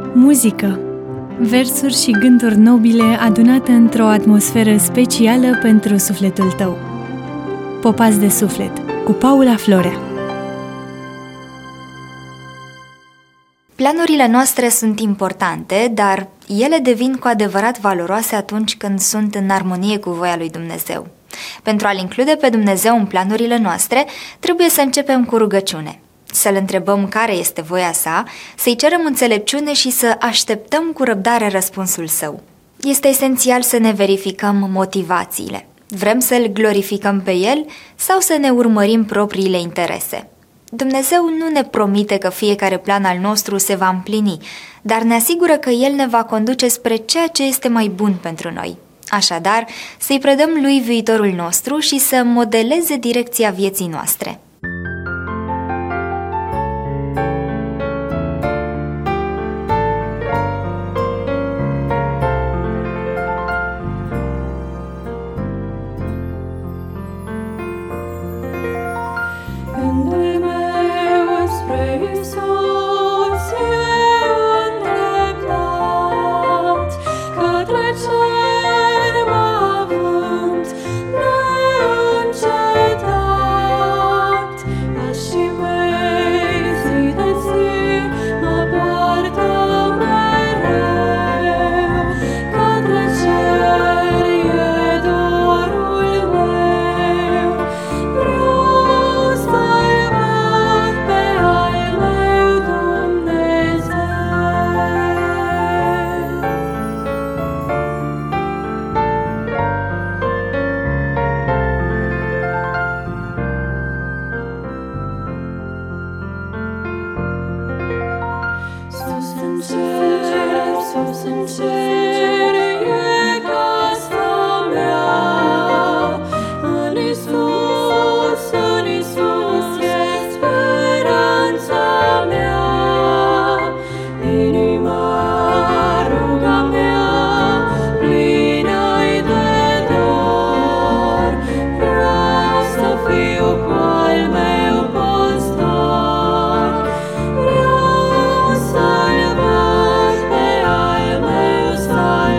Muzică, versuri și gânduri nobile adunate într-o atmosferă specială pentru sufletul tău. Popați de suflet, cu Paula Florea. Planurile noastre sunt importante, dar ele devin cu adevărat valoroase atunci când sunt în armonie cu voia lui Dumnezeu. Pentru a-L include pe Dumnezeu în planurile noastre, trebuie să începem cu rugăciune. Să-L întrebăm care este voia Sa, să-i cerem înțelepciune și să așteptăm cu răbdare răspunsul Său. Este esențial să ne verificăm motivațiile. Vrem să-L glorificăm pe El sau să ne urmărim propriile interese? Dumnezeu nu ne promite că fiecare plan al nostru se va împlini, dar ne asigură că El ne va conduce spre ceea ce este mai bun pentru noi. Așadar, să-i predăm Lui viitorul nostru și să modeleze direcția vieții noastre. Salvat pe al meu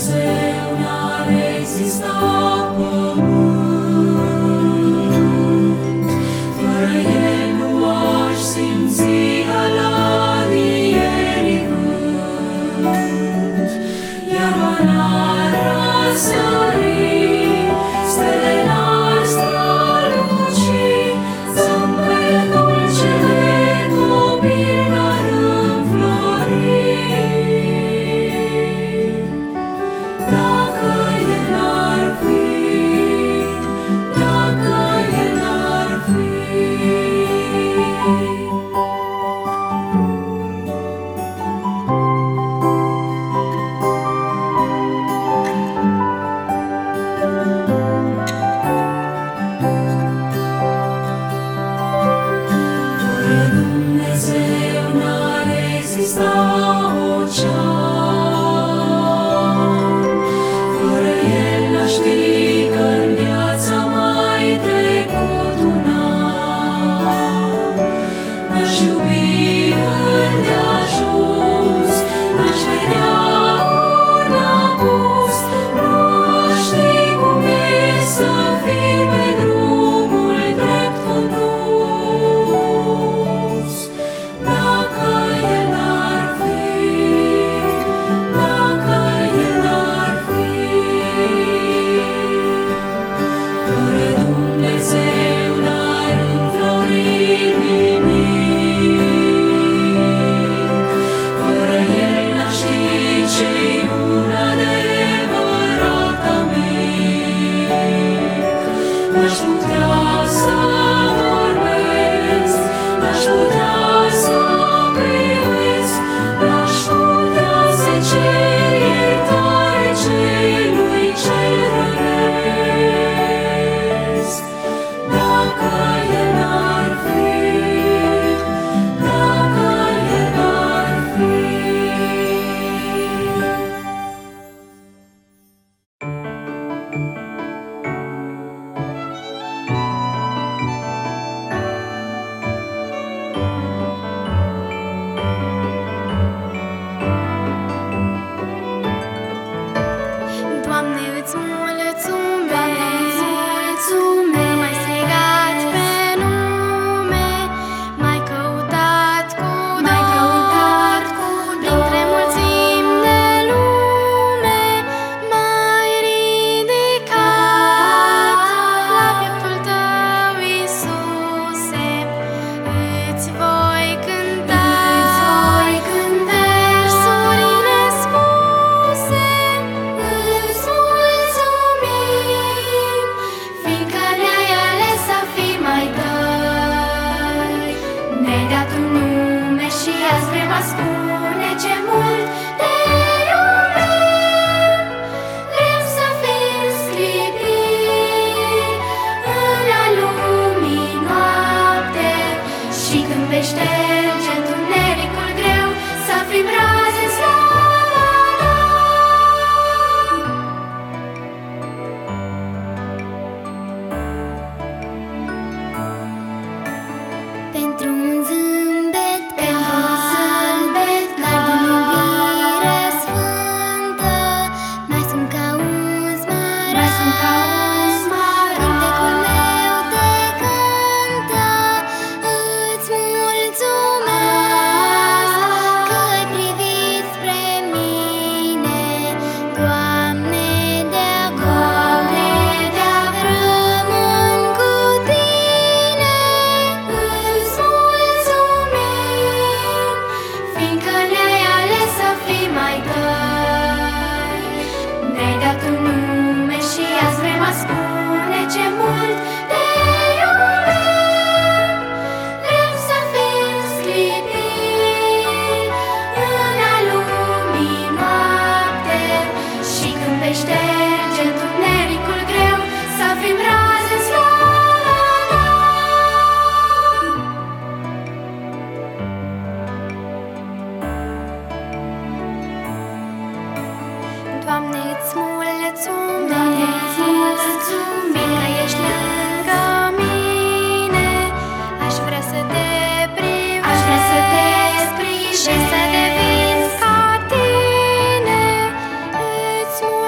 Și să devin ca tine, îți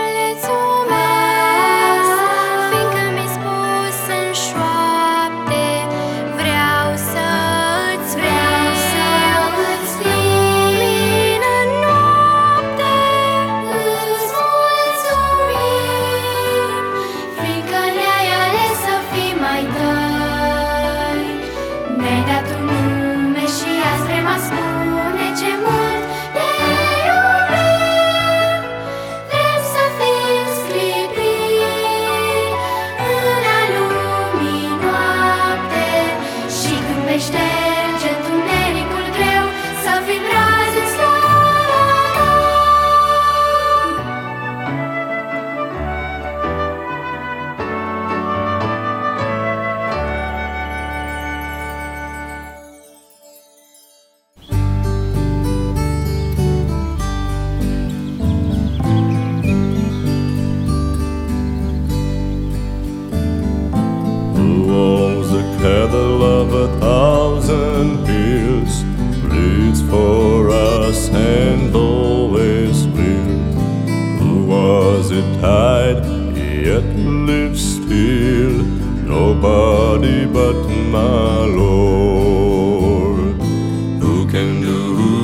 was a tide, yet lives still nobody but my Lord. Who can do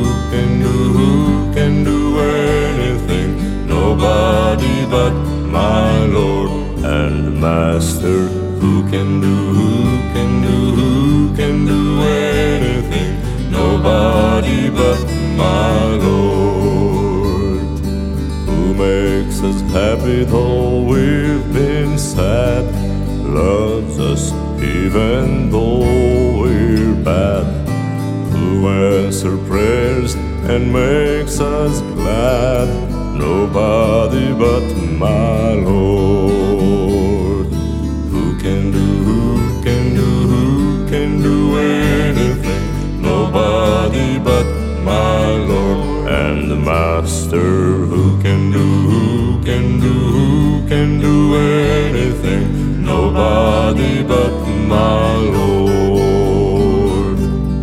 anything? Nobody but my Lord and Master. Who can do anything? Nobody but my Lord. Who makes us happy though we've been sad, loves us even though we're bad. Who answers prayers and makes us glad? Nobody but my Lord. Who can do anything? Nobody but my Lord and the Master. Who can do anything? Nobody but my Lord.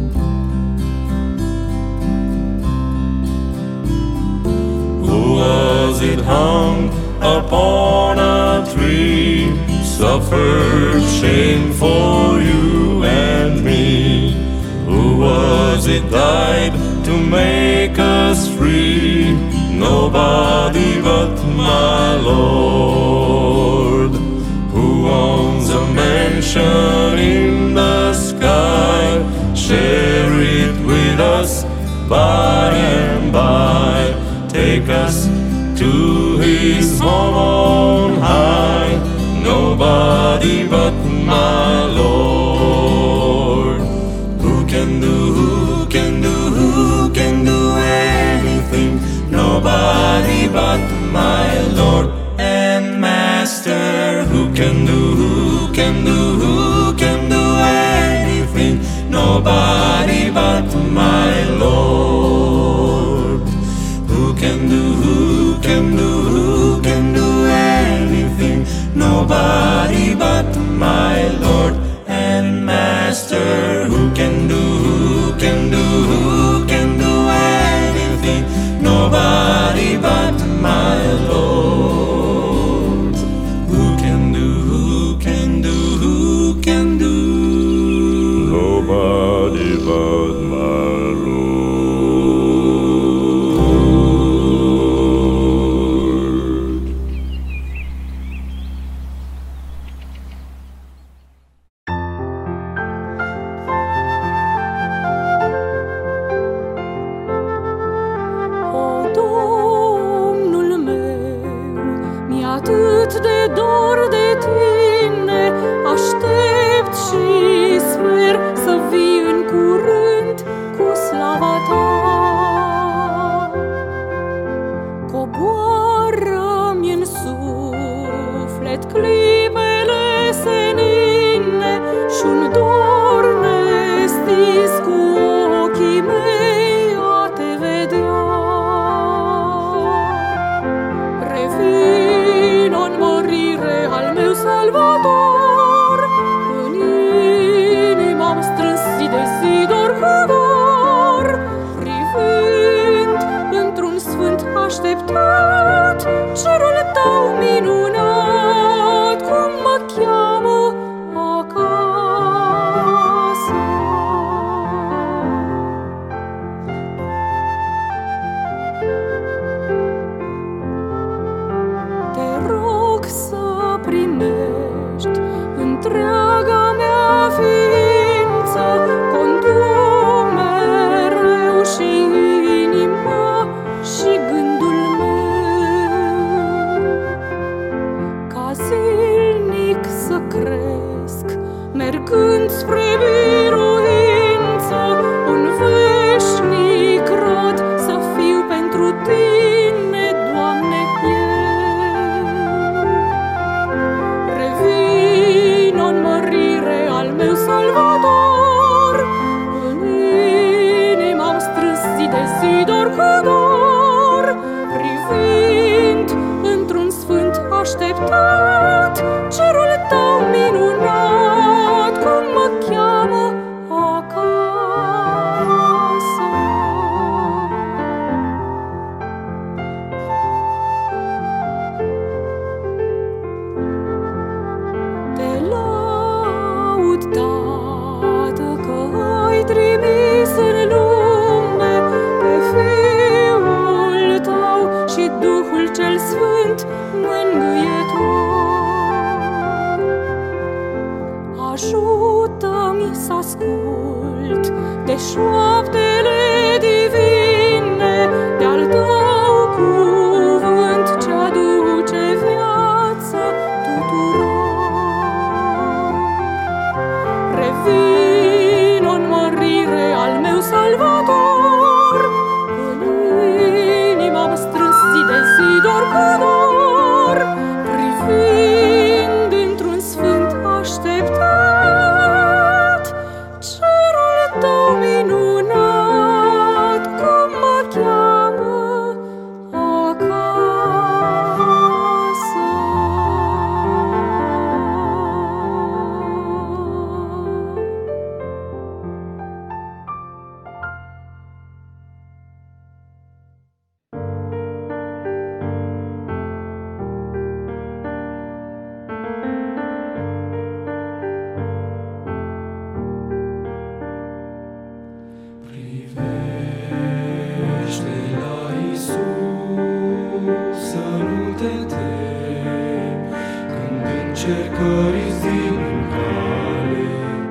Who was it hung upon a tree, suffered shame for you and me? Who was it died to make us free? Nobody but my Lord. Who owns a mansion in the sky, share it with us by and by, take us to his home on high. Nobody but my Lord. Who can do anything? Nobody but my Lord and Master. Who can do anything? Nobody but my Lord. Who can do anything? Nobody but my Lord and Master. Who can do anything? Nobody but my Lord. Who can do nobody but my Lord. Atât de dor de tine, aștept și sper să vii în curând cu slava ta. Coboară-mi în suflet clipele senine și-un dor nestins cu ochii mei a te vedea. Revino în mărire al meu Salvator, în inima-mi strâns zi de zi dor cu dor, privind într-un sfânt așteptat cerul tău minunat, cum mă cheamă acasă. Te rog să primești întreaga mea ființă, condu mereu și inima și gândul meu, ca zilnic să cresc, mergând spre biruință, un veșnic rod să fiu pentru tine, Doamne, eu. Revino în mărire al meu Salvator, în inima-mi strâns zi de zi dor cu dor, privind într-un sfânt așteptat cerul tău minunat, cum mă cheamă acasă. șoaptele divine de-al tău cuvânt ce aduce viață tuturor. Revin în mărire al meu Salvator, în inima-mi strâns zi de zi dor cu dor, privind într-un sfânt așteptat cerul tău minunat, cum mă cheamă acasă. Privește la Iisus, să nu te temi, când încercări-ți vin în cale.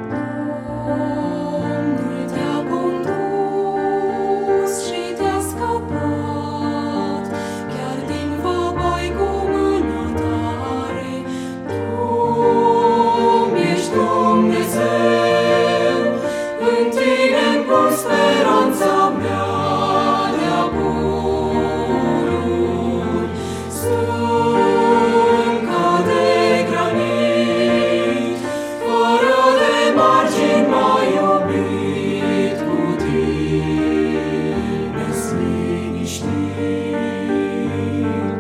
Domnul te-a condus și te-a scăpat, chiar din văpai cu mână tare. Tu ești Dumnezeu, în tine-mi pun speranța mea de-a pururi. Sunt ca de granit, fără de margini m-ai iubit, cu tine-s liniștit.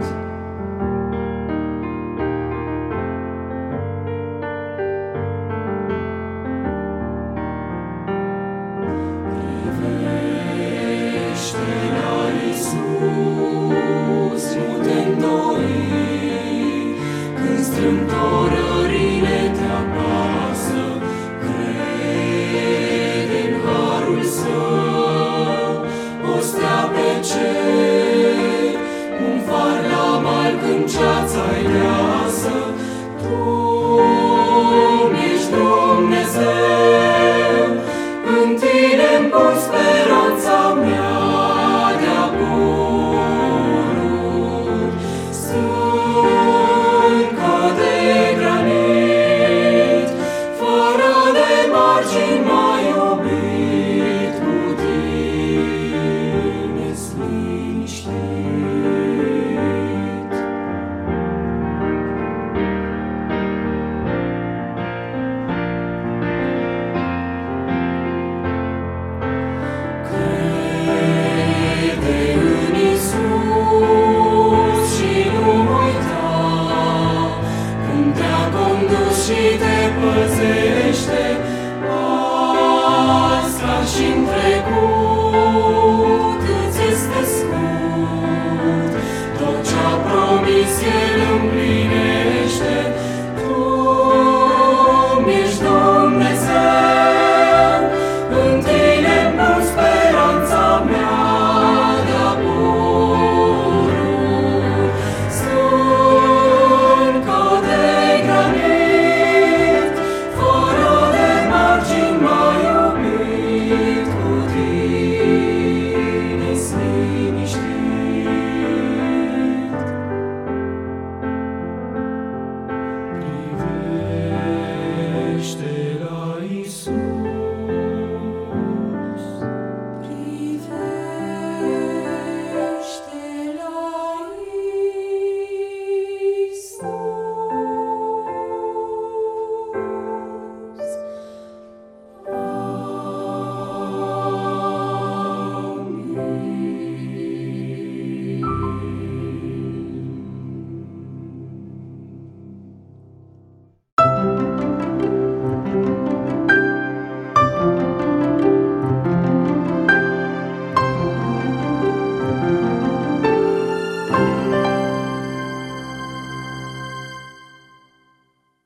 Privește la Iisus, nu te îndoi, când strâmtorările te apasă. Crede în harul Său, o stea pe cer, un far la mal când ceața-i deasă. Tu ești Dumnezeu, în tine-mi pun speranța mea de-a pururi. Sunt ca de granit, fără de margini m-ai iubit, cu tine-s liniștit. Crede în Iisus și nu uita, când te-a condus și te păzește, azi ca și-n trecut îți este scurt, tot ce-a promis El